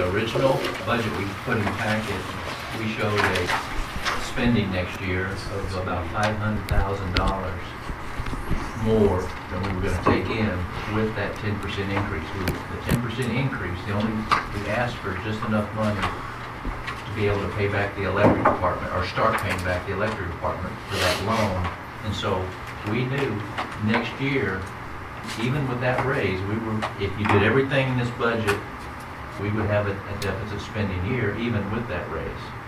the original budget we put in the packet, we showed a spending next year of about $500,000 more than we were going to take in with that 10% increase. The 10% increase, we asked for just enough money to be able to pay back the electric department, or start paying back the electric department for that loan. And so we knew next year, even with that raise, if you did everything in this budget, we would have a deficit spending year even with that raise.